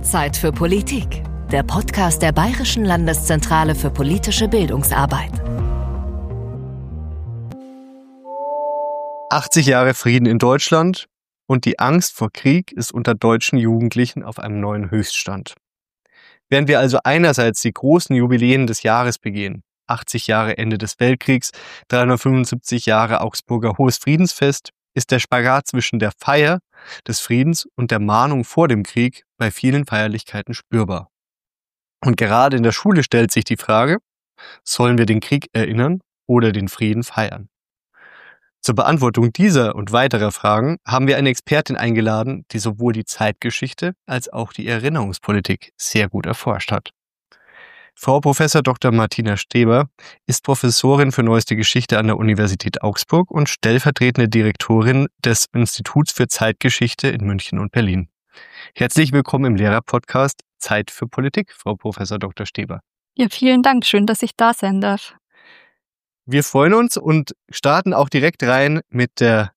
Zeit für Politik, der Podcast der Bayerischen Landeszentrale für politische Bildungsarbeit. 80 Jahre Frieden in Deutschland und die Angst vor Krieg ist unter deutschen Jugendlichen auf einem neuen Höchststand. Während wir also einerseits die großen Jubiläen des Jahres begehen, 80 Jahre Ende des Weltkriegs, 375 Jahre Augsburger Hohes Friedensfest, ist der Spagat zwischen der Feier des Friedens und der Mahnung vor dem Krieg bei vielen Feierlichkeiten spürbar. Und gerade in der Schule stellt sich die Frage, sollen wir den Krieg erinnern oder den Frieden feiern? Zur Beantwortung dieser und weiterer Fragen haben wir eine Expertin eingeladen, die sowohl die Zeitgeschichte als auch die Erinnerungspolitik sehr gut erforscht hat. Frau Prof. Dr. Martina Steber ist Professorin für Neueste Geschichte an der Universität Augsburg und stellvertretende Direktorin des Instituts für Zeitgeschichte in München und Berlin. Herzlich willkommen im Lehrerpodcast Zeit für Politik, Frau Prof. Dr. Steber. Ja, vielen Dank. Schön, dass ich da sein darf. Wir freuen uns und starten auch direkt rein mit der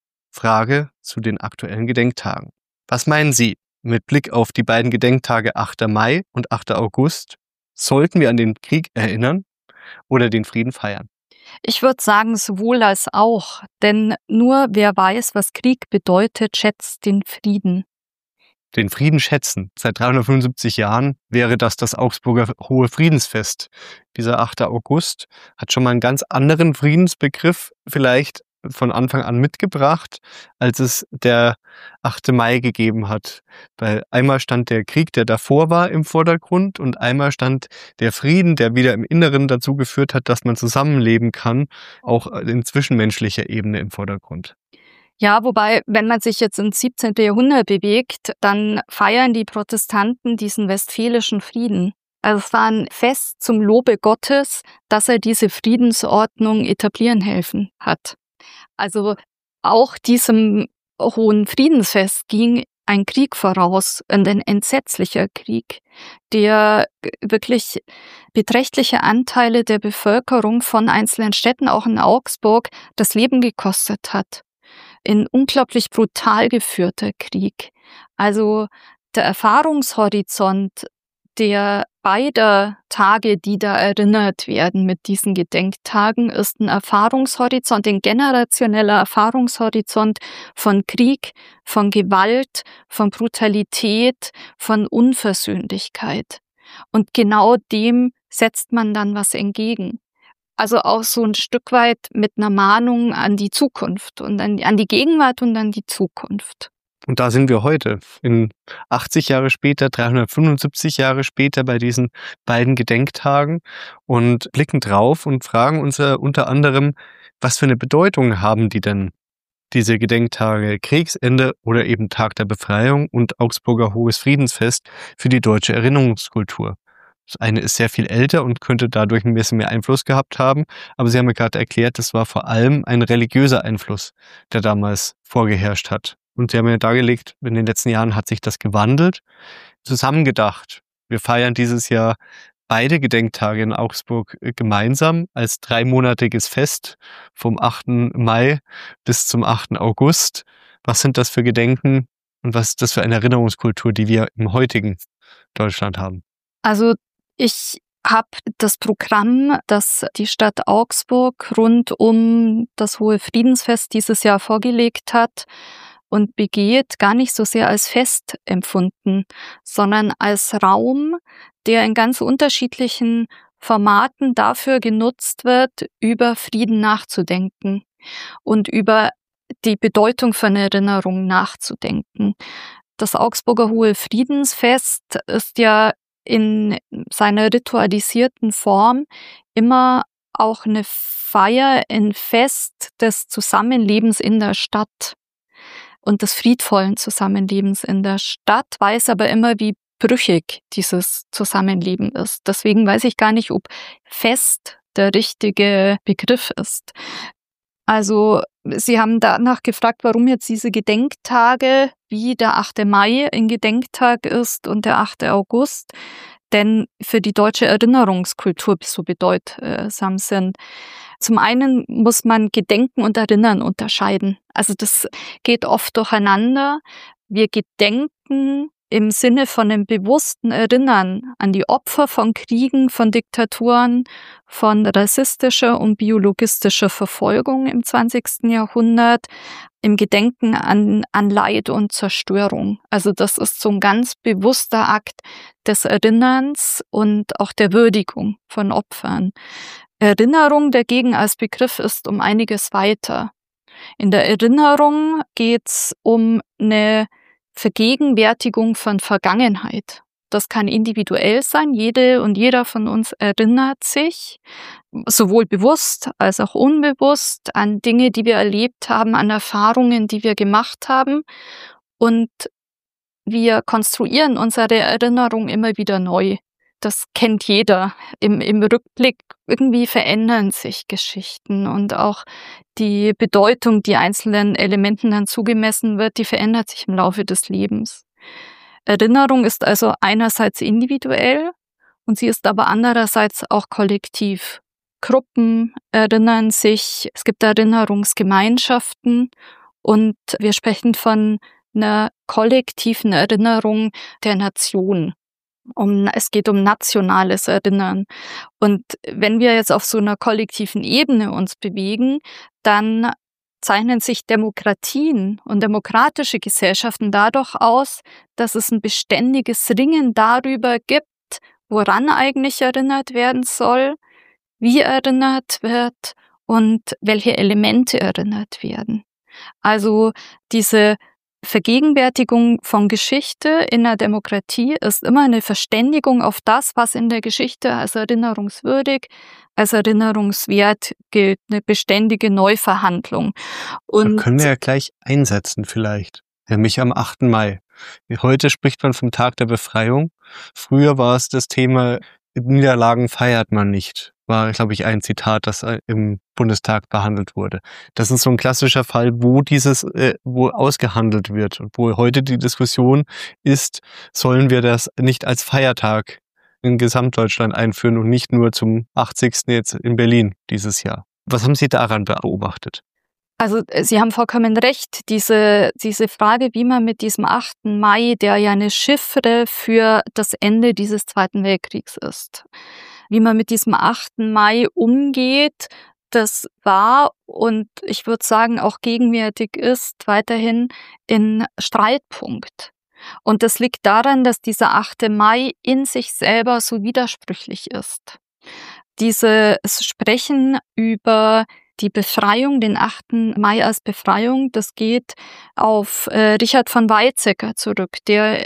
Frage zu den aktuellen Gedenktagen. Was meinen Sie mit Blick auf die beiden Gedenktage 8. Mai und 8. August? Sollten wir an den Krieg erinnern oder den Frieden feiern? Ich würde sagen, sowohl als auch. Denn nur wer weiß, was Krieg bedeutet, schätzt den Frieden. Den Frieden schätzen. Seit 375 Jahren wäre das Augsburger Hohe Friedensfest. Dieser 8. August hat schon mal einen ganz anderen Friedensbegriff vielleicht von Anfang an mitgebracht, als es der 8. Mai gegeben hat. Weil einmal stand der Krieg, der davor war, im Vordergrund und einmal stand der Frieden, der wieder im Inneren dazu geführt hat, dass man zusammenleben kann, auch in zwischenmenschlicher Ebene im Vordergrund. Ja, wobei, wenn man sich jetzt ins 17. Jahrhundert bewegt, dann feiern die Protestanten diesen westfälischen Frieden. Also es war ein Fest zum Lobe Gottes, dass er diese Friedensordnung etablieren helfen hat. Also auch diesem Hohen Friedensfest ging ein Krieg voraus, ein entsetzlicher Krieg, der wirklich beträchtliche Anteile der Bevölkerung von einzelnen Städten, auch in Augsburg, das Leben gekostet hat. Ein unglaublich brutal geführter Krieg. Also der Erfahrungshorizont der beider Tage, die da erinnert werden mit diesen Gedenktagen, ist ein Erfahrungshorizont, ein generationeller Erfahrungshorizont von Krieg, von Gewalt, von Brutalität, von Unversöhnlichkeit. Und genau dem setzt man dann was entgegen. Also auch so ein Stück weit mit einer Mahnung an die Zukunft und an die Gegenwart und an die Zukunft. Und da sind wir heute, in 80 Jahre später, 375 Jahre später bei diesen beiden Gedenktagen und blicken drauf und fragen uns unter anderem, was für eine Bedeutung haben die denn, diese Gedenktage Kriegsende oder eben Tag der Befreiung und Augsburger Hohes Friedensfest für die deutsche Erinnerungskultur? Das eine ist sehr viel älter und könnte dadurch ein bisschen mehr Einfluss gehabt haben, aber Sie haben mir gerade erklärt, das war vor allem ein religiöser Einfluss, der damals vorgeherrscht hat. Und Sie haben ja dargelegt, in den letzten Jahren hat sich das gewandelt. Zusammengedacht, wir feiern dieses Jahr beide Gedenktage in Augsburg gemeinsam als 3-monatiges Fest vom 8. Mai bis zum 8. August. Was sind das für Gedenken und was ist das für eine Erinnerungskultur, die wir im heutigen Deutschland haben? Also ich habe das Programm, das die Stadt Augsburg rund um das Hohe Friedensfest dieses Jahr vorgelegt hat und begeht, gar nicht so sehr als Fest empfunden, sondern als Raum, der in ganz unterschiedlichen Formaten dafür genutzt wird, über Frieden nachzudenken und über die Bedeutung von Erinnerung nachzudenken. Das Augsburger Hohe Friedensfest ist ja in seiner ritualisierten Form immer auch eine Feier, ein Fest des Zusammenlebens in der Stadt und des friedvollen Zusammenlebens in der Stadt, weiß aber immer, wie brüchig dieses Zusammenleben ist. Deswegen weiß ich gar nicht, ob Fest der richtige Begriff ist. Also Sie haben danach gefragt, warum jetzt diese Gedenktage wie der 8. Mai ein Gedenktag ist und der 8. August, denn für die deutsche Erinnerungskultur so bedeutsam sind. Zum einen muss man Gedenken und Erinnern unterscheiden. Also das geht oft durcheinander. Wir gedenken im Sinne von einem bewussten Erinnern an die Opfer von Kriegen, von Diktaturen, von rassistischer und biologistischer Verfolgung im 20. Jahrhundert, im Gedenken an Leid und Zerstörung. Also das ist so ein ganz bewusster Akt des Erinnerns und auch der Würdigung von Opfern. Erinnerung dagegen als Begriff ist um einiges weiter. In der Erinnerung geht's um eine Vergegenwärtigung von Vergangenheit. Das kann individuell sein. Jede und jeder von uns erinnert sich, sowohl bewusst als auch unbewusst, an Dinge, die wir erlebt haben, an Erfahrungen, die wir gemacht haben. Und wir konstruieren unsere Erinnerung immer wieder neu. Das kennt jeder. Im Rückblick irgendwie verändern sich Geschichten und auch die Bedeutung, die einzelnen Elementen dann zugemessen wird, die verändert sich im Laufe des Lebens. Erinnerung ist also einerseits individuell und sie ist aber andererseits auch kollektiv. Gruppen erinnern sich, es gibt Erinnerungsgemeinschaften und wir sprechen von einer kollektiven Erinnerung der Nation. Es geht um nationales Erinnern. Und wenn wir jetzt auf so einer kollektiven Ebene uns bewegen, dann zeichnen sich Demokratien und demokratische Gesellschaften dadurch aus, dass es ein beständiges Ringen darüber gibt, woran eigentlich erinnert werden soll, wie erinnert wird und welche Elemente erinnert werden. Also diese Vergegenwärtigung von Geschichte in der Demokratie ist immer eine Verständigung auf das, was in der Geschichte als erinnerungswürdig, als erinnerungswert gilt, eine beständige Neuverhandlung. Und da können wir ja gleich einsetzen vielleicht, nämlich am 8. Mai. Heute spricht man vom Tag der Befreiung. Früher war es das Thema, Niederlagen feiert man nicht. War, glaube ich, ein Zitat, das im Bundestag behandelt wurde. Das ist so ein klassischer Fall, wo wo ausgehandelt wird und wo heute die Diskussion ist, sollen wir das nicht als Feiertag in Gesamtdeutschland einführen und nicht nur zum 80. jetzt in Berlin dieses Jahr. Was haben Sie daran beobachtet? Also Sie haben vollkommen recht, diese Frage, wie man mit diesem 8. Mai, der ja eine Chiffre für das Ende dieses Zweiten Weltkriegs ist, wie man mit diesem 8. Mai umgeht, das war und ich würde sagen auch gegenwärtig ist weiterhin ein Streitpunkt. Und das liegt daran, dass dieser 8. Mai in sich selber so widersprüchlich ist. Dieses Sprechen über die Befreiung, den 8. Mai als Befreiung, das geht auf Richard von Weizsäcker zurück, der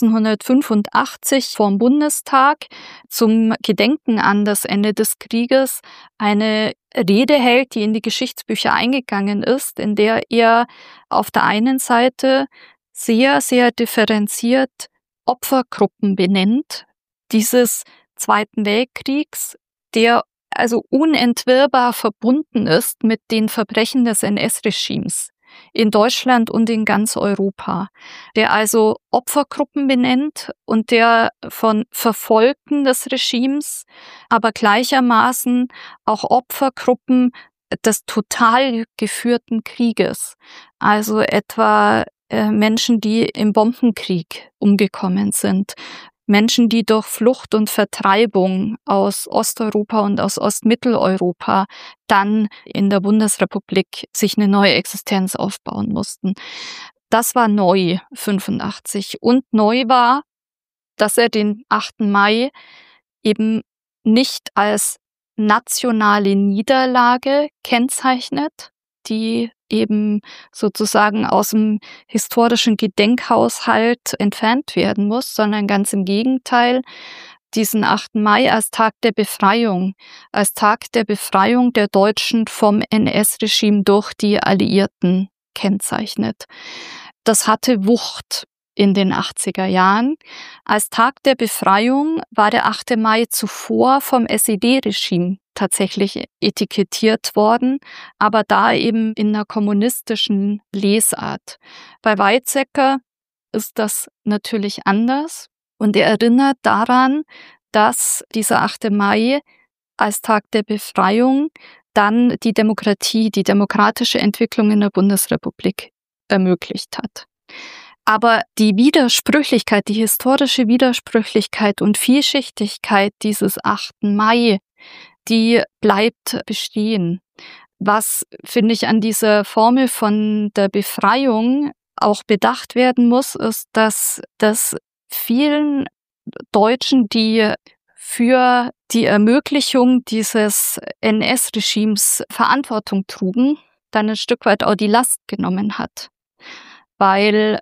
1985 vorm Bundestag zum Gedenken an das Ende des Krieges eine Rede hält, die in die Geschichtsbücher eingegangen ist, in der er auf der einen Seite sehr, sehr differenziert Opfergruppen benennt, dieses Zweiten Weltkriegs, der also unentwirrbar verbunden ist mit den Verbrechen des NS-Regimes in Deutschland und in ganz Europa, der also Opfergruppen benennt und der von Verfolgten des Regimes, aber gleichermaßen auch Opfergruppen des total geführten Krieges, also etwa Menschen, die im Bombenkrieg umgekommen sind, Menschen, die durch Flucht und Vertreibung aus Osteuropa und aus Ostmitteleuropa dann in der Bundesrepublik sich eine neue Existenz aufbauen mussten. Das war neu, 85. Und neu war, dass er den 8. Mai eben nicht als nationale Niederlage kennzeichnet, die eben sozusagen aus dem historischen Gedenkhaushalt entfernt werden muss, sondern ganz im Gegenteil, diesen 8. Mai als Tag der Befreiung der Deutschen vom NS-Regime durch die Alliierten kennzeichnet. Das hatte Wucht in den 80er Jahren. Als Tag der Befreiung war der 8. Mai zuvor vom SED-Regime tatsächlich etikettiert worden, aber da eben in einer kommunistischen Lesart. Bei Weizsäcker ist das natürlich anders und er erinnert daran, dass dieser 8. Mai als Tag der Befreiung dann die Demokratie, die demokratische Entwicklung in der Bundesrepublik ermöglicht hat. Aber die Widersprüchlichkeit, die historische Widersprüchlichkeit und Vielschichtigkeit dieses 8. Mai, die bleibt bestehen. Was, finde ich, an dieser Formel von der Befreiung auch bedacht werden muss, ist, dass das vielen Deutschen, die für die Ermöglichung dieses NS-Regimes Verantwortung trugen, dann ein Stück weit auch die Last genommen hat. Weil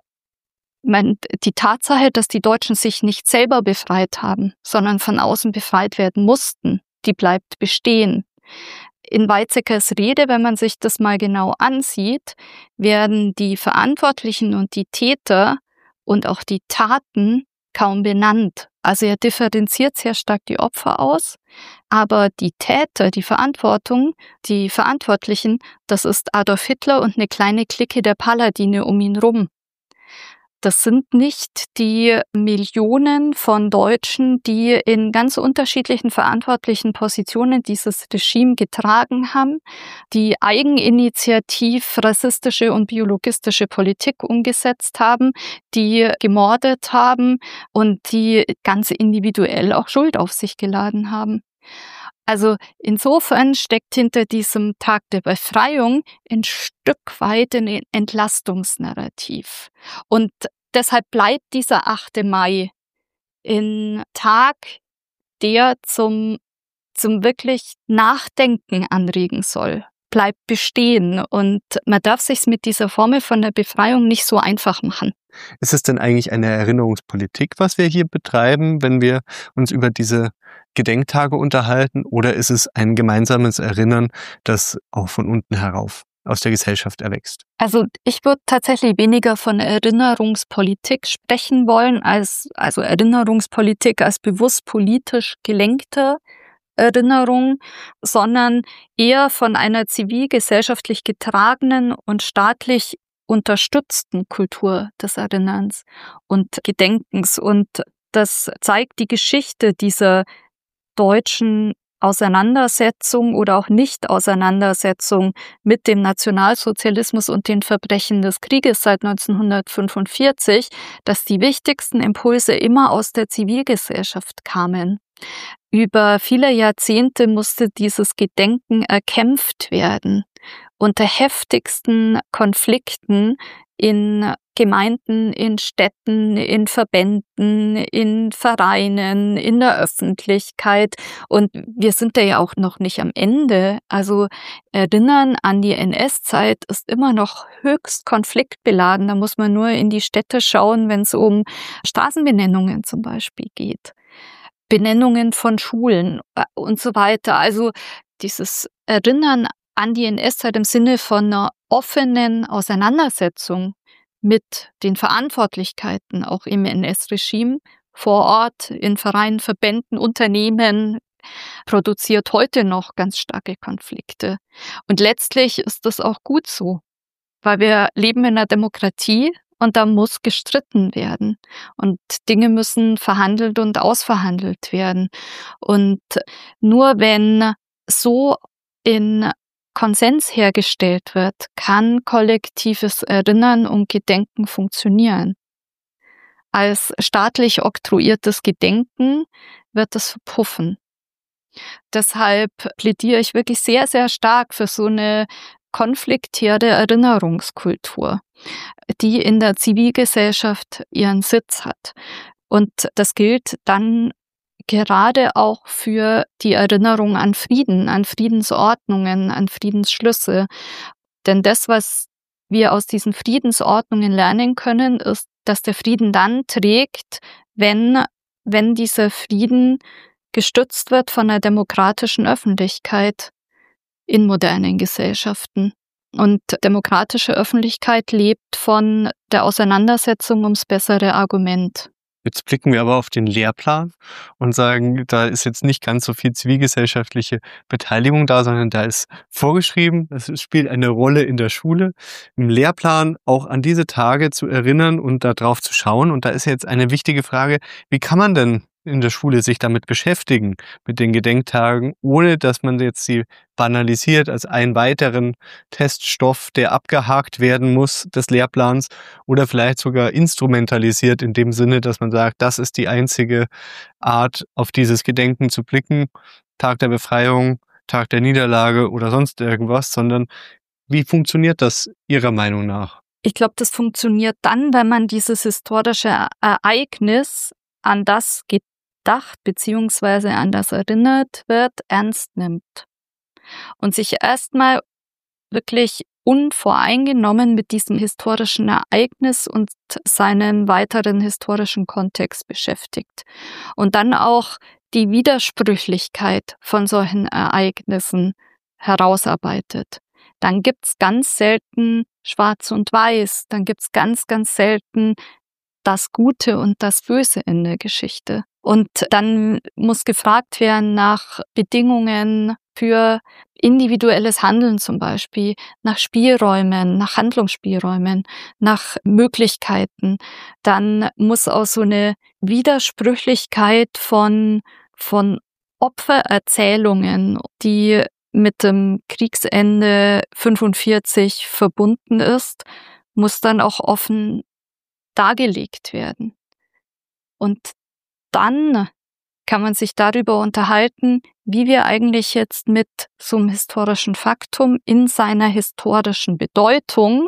die Tatsache, dass die Deutschen sich nicht selber befreit haben, sondern von außen befreit werden mussten, die bleibt bestehen. In Weizsäckers Rede, wenn man sich das mal genau ansieht, werden die Verantwortlichen und die Täter und auch die Taten kaum benannt. Also er differenziert sehr stark die Opfer aus, aber die Täter, die Verantwortlichen, das ist Adolf Hitler und eine kleine Clique der Paladine um ihn rum. Das sind nicht die Millionen von Deutschen, die in ganz unterschiedlichen verantwortlichen Positionen dieses Regime getragen haben, die eigeninitiativ rassistische und biologistische Politik umgesetzt haben, die gemordet haben und die ganz individuell auch Schuld auf sich geladen haben. Also insofern steckt hinter diesem Tag der Befreiung ein Stück weit ein Entlastungsnarrativ. Und deshalb bleibt dieser 8. Mai ein Tag, der zum wirklich Nachdenken anregen soll, bleibt bestehen. Und man darf sich's mit dieser Formel von der Befreiung nicht so einfach machen. Ist es denn eigentlich eine Erinnerungspolitik, was wir hier betreiben, wenn wir uns über diese Gedenktage unterhalten? Oder ist es ein gemeinsames Erinnern, das auch von unten herauf aus der Gesellschaft erwächst? Also ich würde tatsächlich weniger von Erinnerungspolitik sprechen wollen, also Erinnerungspolitik als bewusst politisch gelenkte Erinnerung, sondern eher von einer zivilgesellschaftlich getragenen und staatlich unterstützten Kultur des Erinnerns und Gedenkens. Und das zeigt die Geschichte dieser deutschen Auseinandersetzung oder auch Nicht-Auseinandersetzung mit dem Nationalsozialismus und den Verbrechen des Krieges seit 1945, dass die wichtigsten Impulse immer aus der Zivilgesellschaft kamen. Über viele Jahrzehnte musste dieses Gedenken erkämpft werden, unter heftigsten Konflikten in Gemeinden, in Städten, in Verbänden, in Vereinen, in der Öffentlichkeit. Und wir sind da ja auch noch nicht am Ende. Also Erinnern an die NS-Zeit ist immer noch höchst konfliktbeladen. Da muss man nur in die Städte schauen, wenn es um Straßenbenennungen zum Beispiel geht. Benennungen von Schulen und so weiter. Also dieses Erinnern an die NS-Zeit im Sinne von einer offenen Auseinandersetzung mit den Verantwortlichkeiten auch im NS-Regime vor Ort, in Vereinen, Verbänden, Unternehmen, produziert heute noch ganz starke Konflikte. Und letztlich ist das auch gut so, weil wir leben in einer Demokratie und da muss gestritten werden. Und Dinge müssen verhandelt und ausverhandelt werden. Und nur wenn so in Konsens hergestellt wird, kann kollektives Erinnern und Gedenken funktionieren. Als staatlich oktroyiertes Gedenken wird es verpuffen. Deshalb plädiere ich wirklich sehr, sehr stark für so eine konfliktierte Erinnerungskultur, die in der Zivilgesellschaft ihren Sitz hat. Und das gilt dann gerade auch für die Erinnerung an Frieden, an Friedensordnungen, an Friedensschlüsse. Denn das, was wir aus diesen Friedensordnungen lernen können, ist, dass der Frieden dann trägt, wenn dieser Frieden gestützt wird von einer demokratischen Öffentlichkeit in modernen Gesellschaften. Und demokratische Öffentlichkeit lebt von der Auseinandersetzung ums bessere Argument. Jetzt blicken wir aber auf den Lehrplan und sagen, da ist jetzt nicht ganz so viel zivilgesellschaftliche Beteiligung da, sondern da ist vorgeschrieben, es spielt eine Rolle in der Schule, im Lehrplan auch an diese Tage zu erinnern und darauf zu schauen. Und da ist jetzt eine wichtige Frage, wie kann man denn in der Schule sich damit beschäftigen, mit den Gedenktagen, ohne dass man jetzt sie banalisiert als einen weiteren Teststoff, der abgehakt werden muss des Lehrplans oder vielleicht sogar instrumentalisiert in dem Sinne, dass man sagt, das ist die einzige Art, auf dieses Gedenken zu blicken, Tag der Befreiung, Tag der Niederlage oder sonst irgendwas, sondern wie funktioniert das Ihrer Meinung nach? Ich glaube, das funktioniert dann, wenn man dieses historische Ereignis, an das gedacht bzw. an das erinnert wird, ernst nimmt und sich erstmal wirklich unvoreingenommen mit diesem historischen Ereignis und seinen weiteren historischen Kontext beschäftigt und dann auch die Widersprüchlichkeit von solchen Ereignissen herausarbeitet. Dann gibt's ganz selten Schwarz und Weiß, dann gibt's ganz, ganz selten das Gute und das Böse in der Geschichte. Und dann muss gefragt werden nach Bedingungen für individuelles Handeln zum Beispiel, nach Spielräumen, nach Handlungsspielräumen, nach Möglichkeiten. Dann muss auch so eine Widersprüchlichkeit von Opfererzählungen, die mit dem Kriegsende 45 verbunden ist, muss dann auch offen dargelegt werden. Und dann kann man sich darüber unterhalten, wie wir eigentlich jetzt mit so einem historischen Faktum in seiner historischen Bedeutung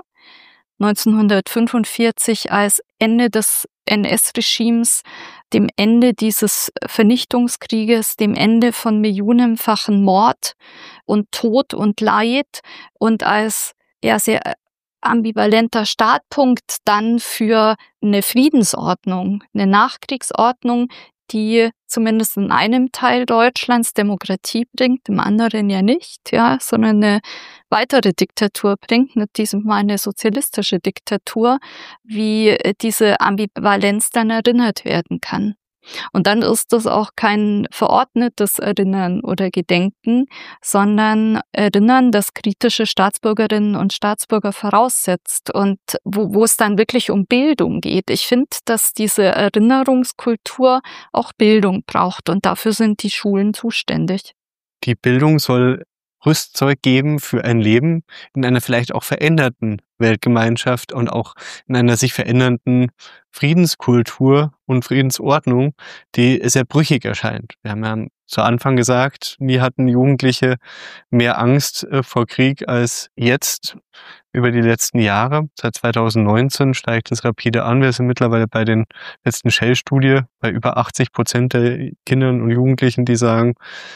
1945 als Ende des NS-Regimes, dem Ende dieses Vernichtungskrieges, dem Ende von millionenfachen Mord und Tod und Leid und als sehr ambivalenter Startpunkt dann für eine Friedensordnung, eine Nachkriegsordnung, die zumindest in einem Teil Deutschlands Demokratie bringt, im anderen ja nicht, ja, sondern eine weitere Diktatur bringt, nicht diesem Mal eine sozialistische Diktatur, wie diese Ambivalenz dann erinnert werden kann. Und dann ist das auch kein verordnetes Erinnern oder Gedenken, sondern Erinnern, das kritische Staatsbürgerinnen und Staatsbürger voraussetzt und wo es dann wirklich um Bildung geht. Ich finde, dass diese Erinnerungskultur auch Bildung braucht und dafür sind die Schulen zuständig. Die Bildung soll Rüstzeug geben für ein Leben in einer vielleicht auch veränderten Weltgemeinschaft und auch in einer sich verändernden Friedenskultur und Friedensordnung, die sehr brüchig erscheint. Wir haben ja zu Anfang gesagt, nie hatten Jugendliche mehr Angst vor Krieg als jetzt über die letzten Jahre. Seit 2019 steigt es rapide an. Wir sind mittlerweile bei den letzten Shell-Studie bei über 80% der Kindern und Jugendlichen, die sagen,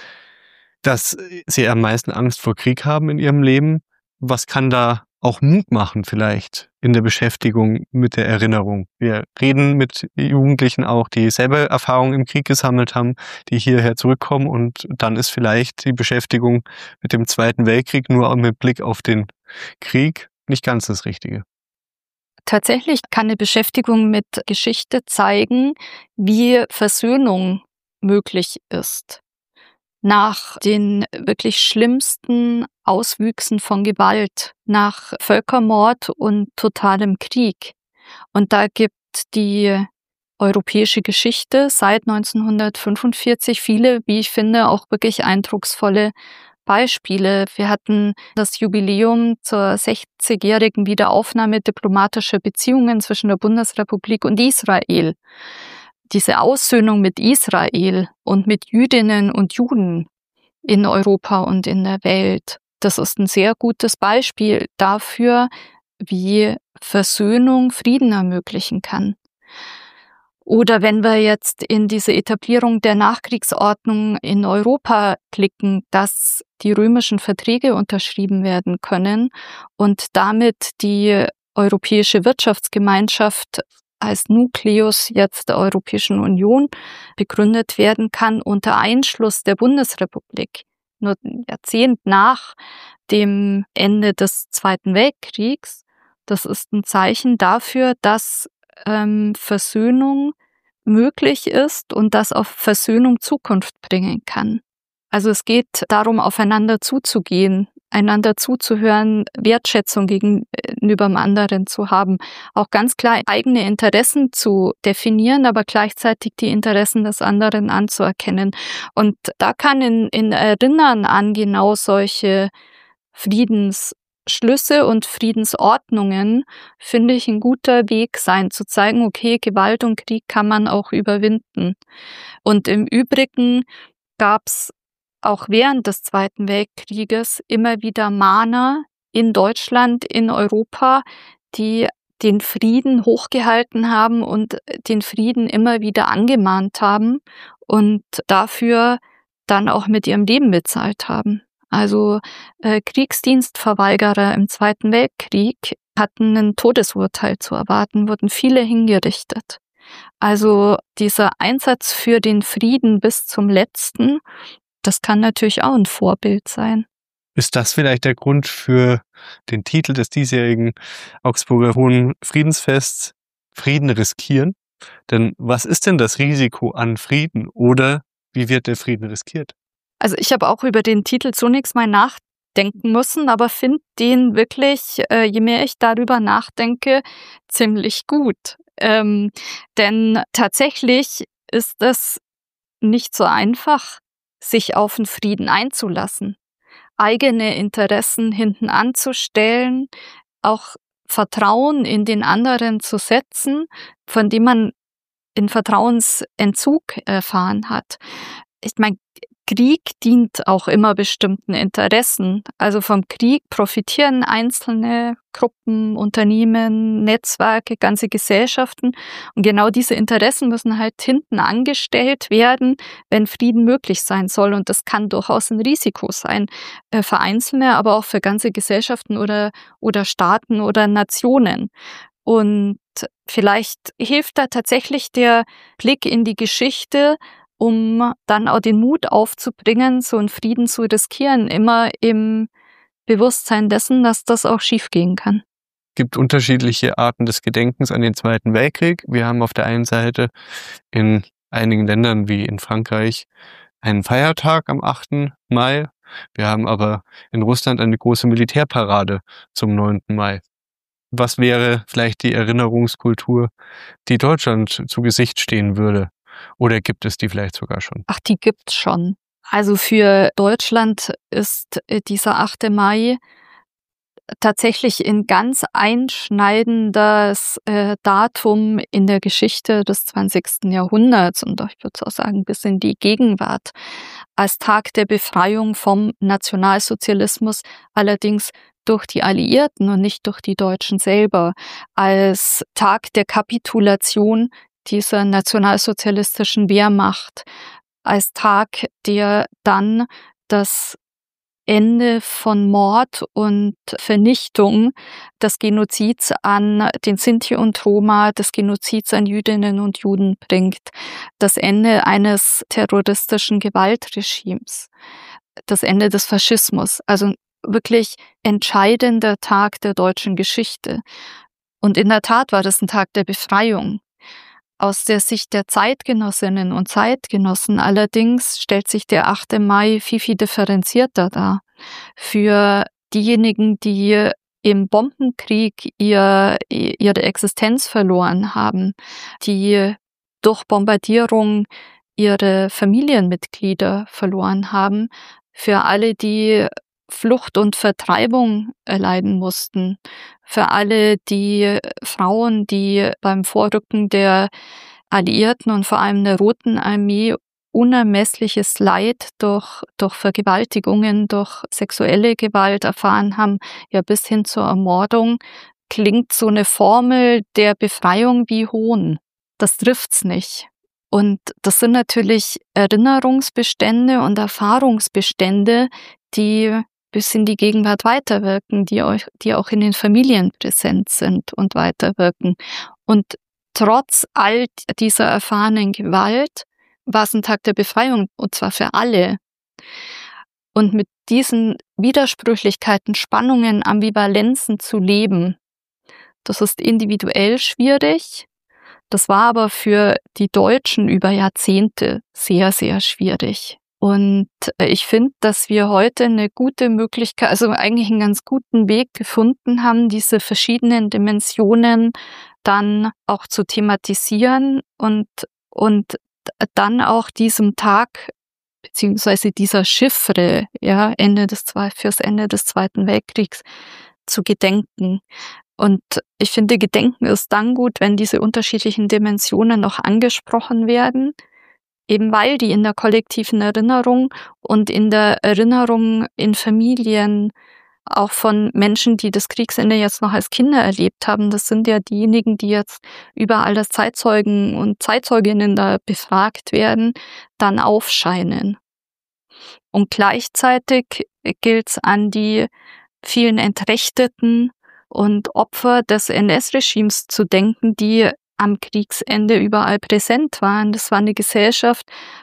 dass sie am meisten Angst vor Krieg haben in ihrem Leben. Was kann da auch Mut machen vielleicht in der Beschäftigung mit der Erinnerung? Wir reden mit Jugendlichen auch, die selber Erfahrungen im Krieg gesammelt haben, die hierher zurückkommen und dann ist vielleicht die Beschäftigung mit dem Zweiten Weltkrieg nur mit Blick auf den Krieg nicht ganz das Richtige. Tatsächlich kann eine Beschäftigung mit Geschichte zeigen, wie Versöhnung möglich ist. Nach den wirklich schlimmsten Auswüchsen von Gewalt, nach Völkermord und totalem Krieg. Und da gibt die europäische Geschichte seit 1945 viele, wie ich finde, auch wirklich eindrucksvolle Beispiele. Wir hatten das Jubiläum zur 60-jährigen Wiederaufnahme diplomatischer Beziehungen zwischen der Bundesrepublik und Israel. Diese Aussöhnung mit Israel und mit Jüdinnen und Juden in Europa und in der Welt, das ist ein sehr gutes Beispiel dafür, wie Versöhnung Frieden ermöglichen kann. Oder wenn wir jetzt in diese Etablierung der Nachkriegsordnung in Europa blicken, dass die römischen Verträge unterschrieben werden können und damit die Europäische Wirtschaftsgemeinschaft als Nukleus jetzt der Europäischen Union begründet werden kann unter Einschluss der Bundesrepublik. Nur ein Jahrzehnt nach dem Ende des Zweiten Weltkriegs. Das ist ein Zeichen dafür, dass Versöhnung möglich ist und dass auch Versöhnung Zukunft bringen kann. Also es geht darum, aufeinander zuzugehen einander zuzuhören, Wertschätzung gegenüber dem anderen zu haben, auch ganz klar eigene Interessen zu definieren, aber gleichzeitig die Interessen des anderen anzuerkennen. Und da kann in Erinnern an genau solche Friedensschlüsse und Friedensordnungen, finde ich, ein guter Weg sein, zu zeigen, okay, Gewalt und Krieg kann man auch überwinden. Und im Übrigen gab es auch während des Zweiten Weltkrieges immer wieder Mahner in Deutschland, in Europa, die den Frieden hochgehalten haben und den Frieden immer wieder angemahnt haben und dafür dann auch mit ihrem Leben bezahlt haben. Also Kriegsdienstverweigerer im Zweiten Weltkrieg hatten ein Todesurteil zu erwarten, wurden viele hingerichtet. Also dieser Einsatz für den Frieden bis zum Letzten, das kann natürlich auch ein Vorbild sein. Ist das vielleicht der Grund für den Titel des diesjährigen Augsburger Hohen Friedensfests, Frieden riskieren? Denn was ist denn das Risiko an Frieden oder wie wird der Frieden riskiert? Also ich habe auch über den Titel zunächst mal nachdenken müssen, aber finde den wirklich, je mehr ich darüber nachdenke, ziemlich gut. Denn tatsächlich ist es nicht so einfach, sich auf den Frieden einzulassen, eigene Interessen hinten anzustellen, auch Vertrauen in den anderen zu setzen, von dem man in Vertrauensentzug erfahren hat. Ich meine, Krieg dient auch immer bestimmten Interessen. Also vom Krieg profitieren einzelne Gruppen, Unternehmen, Netzwerke, ganze Gesellschaften. Und genau diese Interessen müssen halt hinten angestellt werden, wenn Frieden möglich sein soll. Und das kann durchaus ein Risiko sein für Einzelne, aber auch für ganze Gesellschaften oder Staaten oder Nationen. Und vielleicht hilft da tatsächlich der Blick in die Geschichte, um dann auch den Mut aufzubringen, so einen Frieden zu riskieren, immer im Bewusstsein dessen, dass das auch schiefgehen kann. Es gibt unterschiedliche Arten des Gedenkens an den Zweiten Weltkrieg. Wir haben auf der einen Seite in einigen Ländern wie in Frankreich einen Feiertag am 8. Mai. Wir haben aber in Russland eine große Militärparade zum 9. Mai. Was wäre vielleicht die Erinnerungskultur, die Deutschland zu Gesicht stehen würde? Oder gibt es die vielleicht sogar schon? Ach, die gibt's schon. Also für Deutschland ist dieser 8. Mai tatsächlich ein ganz einschneidendes Datum in der Geschichte des 20. Jahrhunderts und ich würde auch sagen bis in die Gegenwart, als Tag der Befreiung vom Nationalsozialismus, allerdings durch die Alliierten und nicht durch die Deutschen selber, als Tag der Kapitulation dieser nationalsozialistischen Wehrmacht, als Tag, der dann das Ende von Mord und Vernichtung des Genozids an den Sinti und Roma, des Genozids an Jüdinnen und Juden bringt, das Ende eines terroristischen Gewaltregimes, das Ende des Faschismus, also wirklich entscheidender Tag der deutschen Geschichte. Und in der Tat war das ein Tag der Befreiung. Aus der Sicht der Zeitgenossinnen und Zeitgenossen allerdings stellt sich der 8. Mai viel, viel differenzierter dar. Für diejenigen, die im Bombenkrieg ihre Existenz verloren haben, die durch Bombardierung ihre Familienmitglieder verloren haben, für alle, die Flucht und Vertreibung erleiden mussten, für alle die Frauen, die beim Vorrücken der Alliierten und vor allem der Roten Armee unermessliches Leid durch Vergewaltigungen, durch sexuelle Gewalt erfahren haben, ja bis hin zur Ermordung, klingt so eine Formel der Befreiung wie Hohn. Das trifft's nicht. Und das sind natürlich Erinnerungsbestände und Erfahrungsbestände, die bis in die Gegenwart weiterwirken, die auch in den Familien präsent sind und weiterwirken. Und trotz all dieser erfahrenen Gewalt war es ein Tag der Befreiung, und zwar für alle. Und mit diesen Widersprüchlichkeiten, Spannungen, Ambivalenzen zu leben, das ist individuell schwierig. Das war aber für die Deutschen über Jahrzehnte sehr, sehr schwierig. Und ich finde, dass wir heute eine gute Möglichkeit, also eigentlich einen ganz guten Weg gefunden haben, diese verschiedenen Dimensionen dann auch zu thematisieren und dann auch diesem Tag beziehungsweise dieser Chiffre, ja, fürs Ende des Zweiten Weltkriegs zu gedenken. Und ich finde, Gedenken ist dann gut, wenn diese unterschiedlichen Dimensionen noch angesprochen werden, eben weil die in der kollektiven Erinnerung und in der Erinnerung in Familien auch von Menschen, die das Kriegsende jetzt noch als Kinder erlebt haben, das sind ja diejenigen, die jetzt überall als Zeitzeugen und Zeitzeuginnen da befragt werden, dann aufscheinen. Und gleichzeitig gilt es an die vielen Entrechteten und Opfer des NS-Regimes zu denken, die am Kriegsende überall präsent waren. Das war eine Gesellschaft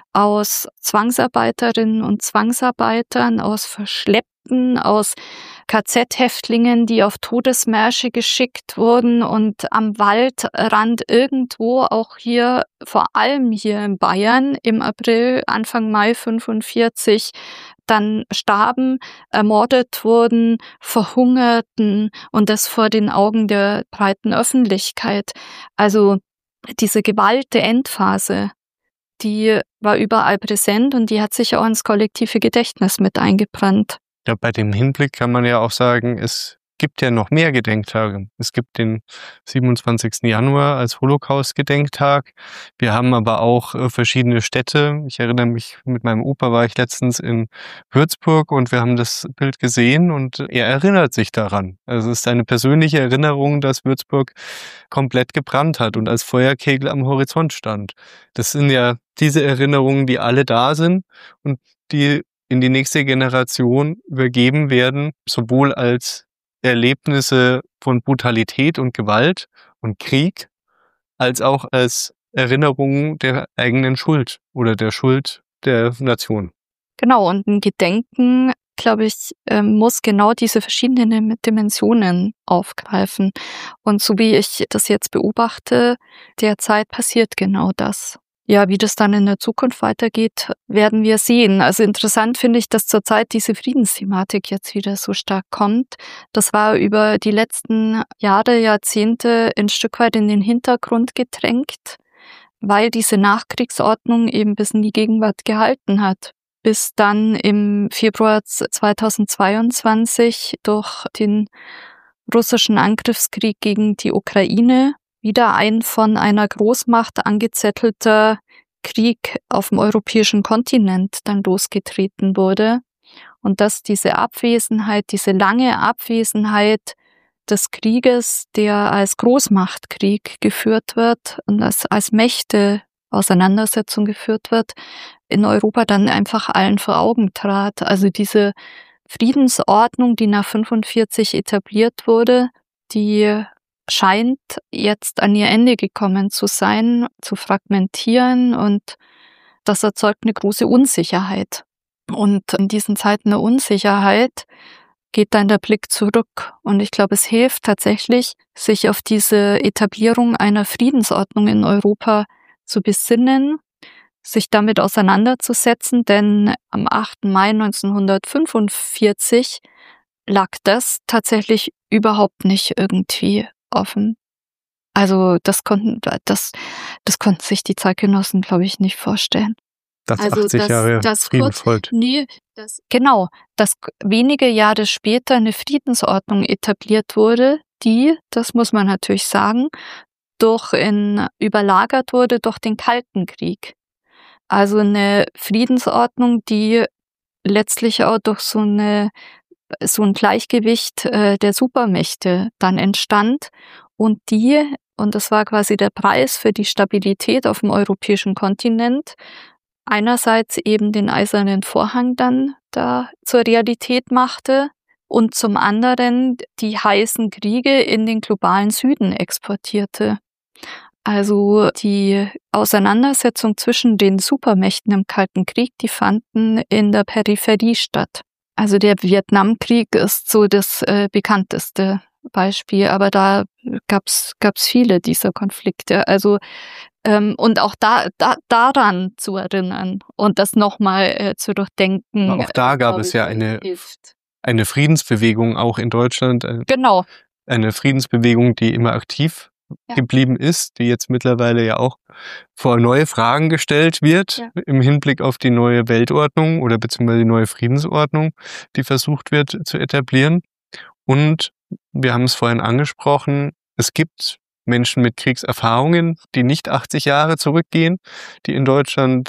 aus Zwangsarbeiterinnen und Zwangsarbeitern, aus Verschleppten, aus KZ-Häftlingen, die auf Todesmärsche geschickt wurden und am Waldrand irgendwo, auch hier, vor allem hier in Bayern, im April, Anfang Mai 1945, dann starben, ermordet wurden, verhungerten und das vor den Augen der breiten Öffentlichkeit. Also diese Gewalt der Endphase, die war überall präsent und die hat sich auch ins kollektive Gedächtnis mit eingebrannt. Ja, bei dem Hinblick kann man ja auch sagen, es gibt ja noch mehr Gedenktage. Es gibt den 27. Januar als Holocaust-Gedenktag. Wir haben aber auch verschiedene Städte. Ich erinnere mich, mit meinem Opa war ich letztens in Würzburg und wir haben das Bild gesehen und er erinnert sich daran. Also es ist eine persönliche Erinnerung, dass Würzburg komplett gebrannt hat und als Feuerkegel am Horizont stand. Das sind ja diese Erinnerungen, die alle da sind und die in die nächste Generation übergeben werden, sowohl als Erlebnisse von Brutalität und Gewalt und Krieg, als auch als Erinnerungen der eigenen Schuld oder der Schuld der Nation. Genau, und ein Gedenken, glaube ich, muss genau diese verschiedenen Dimensionen aufgreifen. Und so wie ich das jetzt beobachte, derzeit passiert genau das. Ja, wie das dann in der Zukunft weitergeht, werden wir sehen. Also interessant finde ich, dass zurzeit diese Friedensthematik jetzt wieder so stark kommt. Das war über die letzten Jahre, Jahrzehnte ein Stück weit in den Hintergrund gedrängt, weil diese Nachkriegsordnung eben bis in die Gegenwart gehalten hat. Bis dann im Februar 2022 durch den russischen Angriffskrieg gegen die Ukraine wieder ein von einer Großmacht angezettelter Krieg auf dem europäischen Kontinent dann losgetreten wurde. Und dass diese Abwesenheit, diese lange Abwesenheit des Krieges, der als Großmachtkrieg geführt wird und als Mächte-Auseinandersetzung geführt wird, in Europa dann einfach allen vor Augen trat. Also diese Friedensordnung, die nach 1945 etabliert wurde, die scheint jetzt an ihr Ende gekommen zu sein, zu fragmentieren und das erzeugt eine große Unsicherheit. Und in diesen Zeiten der Unsicherheit geht dann der Blick zurück und ich glaube, es hilft tatsächlich, sich auf diese Etablierung einer Friedensordnung in Europa zu besinnen, sich damit auseinanderzusetzen, denn am 8. Mai 1945 lag das tatsächlich überhaupt nicht irgendwie offen. Also das konnten sich die Zeitgenossen, glaube ich, nicht vorstellen. Das 80 Jahre Frieden folgt. Dass wenige Jahre später eine Friedensordnung etabliert wurde, die, das muss man natürlich sagen, überlagert wurde durch den Kalten Krieg. Also eine Friedensordnung, die letztlich auch durch so ein Gleichgewicht der Supermächte dann entstand und das war quasi der Preis für die Stabilität auf dem europäischen Kontinent, einerseits eben den Eisernen Vorhang dann da zur Realität machte und zum anderen die heißen Kriege in den globalen Süden exportierte. Also die Auseinandersetzung zwischen den Supermächten im Kalten Krieg, die fanden in der Peripherie statt. Also der Vietnamkrieg ist so das bekannteste Beispiel, aber da gab's viele dieser Konflikte. Also Und auch daran zu erinnern und das nochmal zu durchdenken. Auch da gab es ja eine Friedensbewegung auch in Deutschland. Genau. Eine Friedensbewegung, die immer aktiv geblieben ist, die jetzt mittlerweile ja auch vor neue Fragen gestellt wird im Hinblick auf die neue Weltordnung oder beziehungsweise die neue Friedensordnung, die versucht wird zu etablieren. Und wir haben es vorhin angesprochen, es gibt Menschen mit Kriegserfahrungen, die nicht 80 Jahre zurückgehen, die in Deutschland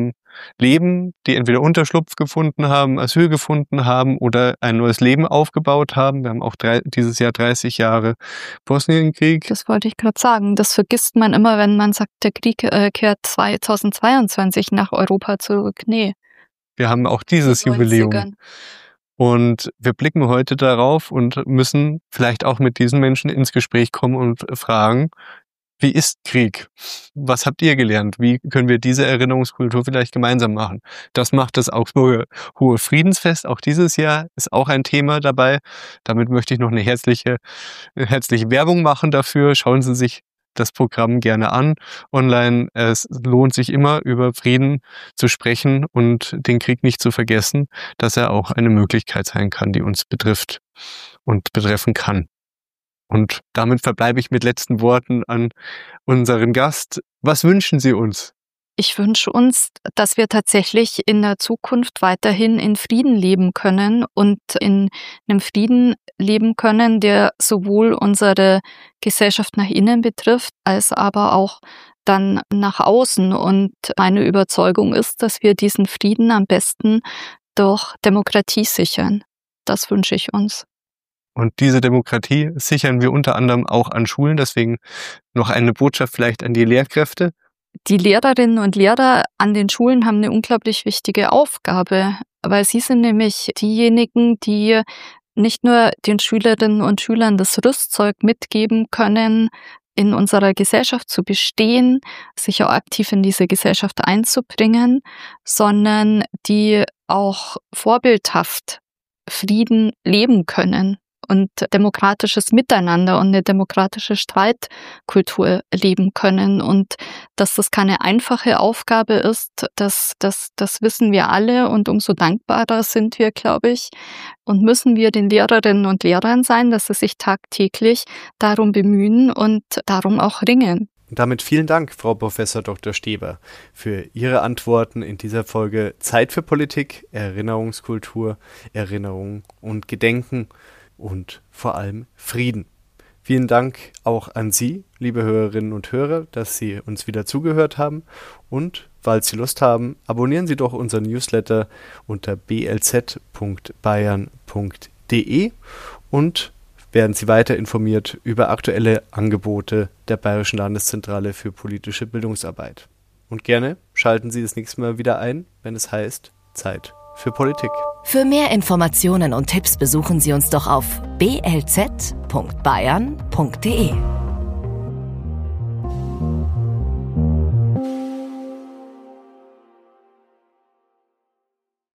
leben, die entweder Unterschlupf gefunden haben, Asyl gefunden haben oder ein neues Leben aufgebaut haben. Wir haben auch dieses Jahr 30 Jahre Bosnienkrieg. Das wollte ich gerade sagen. Das vergisst man immer, wenn man sagt, der Krieg kehrt 2022 nach Europa zurück. Nee. Wir haben auch dieses Jubiläum. Und wir blicken heute darauf und müssen vielleicht auch mit diesen Menschen ins Gespräch kommen und fragen, wie ist Krieg? Was habt ihr gelernt? Wie können wir diese Erinnerungskultur vielleicht gemeinsam machen? Das macht das Augsburger Hohe Friedensfest auch dieses Jahr, ist auch ein Thema dabei. Damit möchte ich noch eine herzliche Werbung machen dafür. Schauen Sie sich das Programm gerne an online. Es lohnt sich immer, über Frieden zu sprechen und den Krieg nicht zu vergessen, dass er auch eine Möglichkeit sein kann, die uns betrifft und betreffen kann. Und damit verbleibe ich mit letzten Worten an unseren Gast. Was wünschen Sie uns? Ich wünsche uns, dass wir tatsächlich in der Zukunft weiterhin in Frieden leben können und in einem Frieden leben können, der sowohl unsere Gesellschaft nach innen betrifft, als aber auch dann nach außen. Und meine Überzeugung ist, dass wir diesen Frieden am besten durch Demokratie sichern. Das wünsche ich uns. Und diese Demokratie sichern wir unter anderem auch an Schulen. Deswegen noch eine Botschaft vielleicht an die Lehrkräfte. Die Lehrerinnen und Lehrer an den Schulen haben eine unglaublich wichtige Aufgabe, weil sie sind nämlich diejenigen, die nicht nur den Schülerinnen und Schülern das Rüstzeug mitgeben können, in unserer Gesellschaft zu bestehen, sich auch aktiv in diese Gesellschaft einzubringen, sondern die auch vorbildhaft Frieden leben können und demokratisches Miteinander und eine demokratische Streitkultur leben können. Und dass das keine einfache Aufgabe ist, das wissen wir alle und umso dankbarer sind wir, glaube ich. Und müssen wir den Lehrerinnen und Lehrern sein, dass sie sich tagtäglich darum bemühen und darum auch ringen. Und damit vielen Dank, Frau Professor Dr. Steber, für Ihre Antworten in dieser Folge Zeit für Politik, Erinnerungskultur, Erinnerung und Gedenken und vor allem Frieden. Vielen Dank auch an Sie, liebe Hörerinnen und Hörer, dass Sie uns wieder zugehört haben. Und, falls Sie Lust haben, abonnieren Sie doch unseren Newsletter unter blz.bayern.de und werden Sie weiter informiert über aktuelle Angebote der Bayerischen Landeszentrale für politische Bildungsarbeit. Und gerne schalten Sie das nächste Mal wieder ein, wenn es heißt Zeit für Politik. Für mehr Informationen und Tipps besuchen Sie uns doch auf blz.bayern.de.